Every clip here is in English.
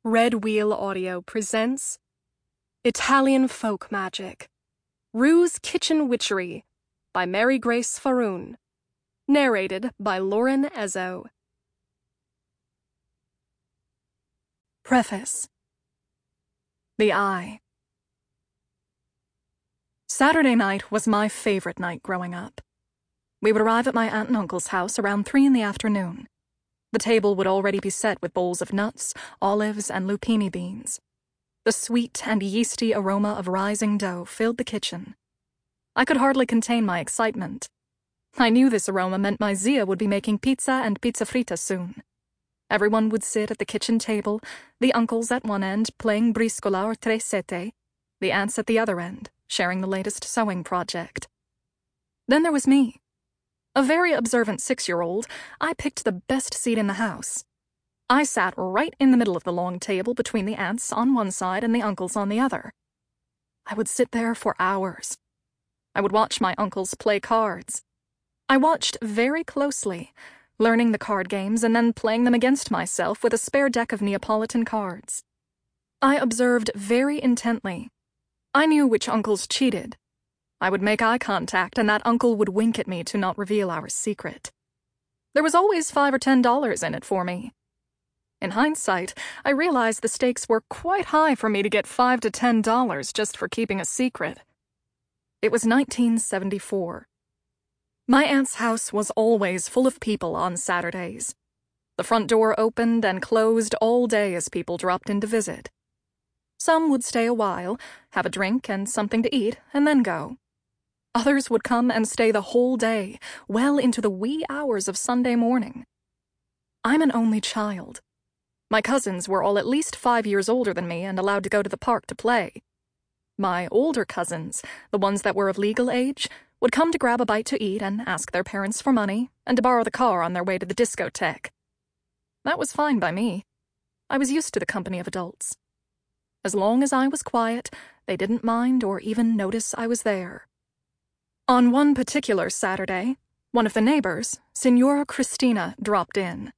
Red Wheel Audio presents Italian Folk Magic, Rue's Kitchen Witchery by Mary Grace Faroon, narrated by Lauren Ezzo. Preface. The Eye. Saturday night was my favorite night growing up. We would arrive at my aunt and uncle's house around 3 in the afternoon. The table would already be set with bowls of nuts, olives, and lupini beans. The sweet and yeasty aroma of rising dough filled the kitchen. I could hardly contain my excitement. I knew this aroma meant my Zia would be making pizza and pizza fritta soon. Everyone would sit at the kitchen table, the uncles at one end playing briscola or tre sette, the aunts at the other end, sharing the latest sewing project. Then there was me. A very observant 6-year-old, I picked the best seat in the house. I sat right in the middle of the long table between the aunts on one side and the uncles on the other. I would sit there for hours. I would watch my uncles play cards. I watched very closely, learning the card games and then playing them against myself with a spare deck of Neapolitan cards. I observed very intently. I knew which uncles cheated. I would make eye contact, and that uncle would wink at me to not reveal our secret. There was always $5 or $10 in it for me. In hindsight, I realized the stakes were quite high for me to get $5 to $10 just for keeping a secret. It was 1974. My aunt's house was always full of people on Saturdays. The front door opened and closed all day as people dropped in to visit. Some would stay a while, have a drink and something to eat, and then go. Others would come and stay the whole day, well into the wee hours of Sunday morning. I'm an only child. My cousins were all at least 5 years older than me and allowed to go to the park to play. My older cousins, the ones that were of legal age, would come to grab a bite to eat and ask their parents for money and to borrow the car on their way to the discotheque. That was fine by me. I was used to the company of adults. As long as I was quiet, they didn't mind or even notice I was there. On one particular Saturday, one of the neighbors, Signora Cristina, dropped in.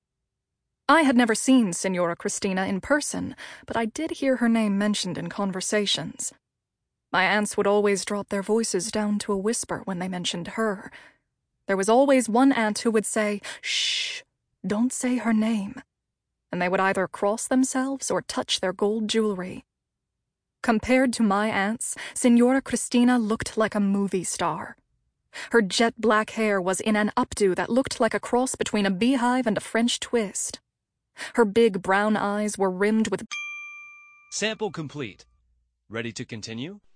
I had never seen Signora Cristina in person, but I did hear her name mentioned in conversations. My aunts would always drop their voices down to a whisper when they mentioned her. There was always one aunt who would say, "Shh, don't say her name," and they would either cross themselves or touch their gold jewelry. Compared to my aunts, Signora Cristina looked like a movie star. Her jet-black hair was in an updo that looked like a cross between a beehive and a French twist. Her big brown eyes were rimmed with... Sample complete. Ready to continue?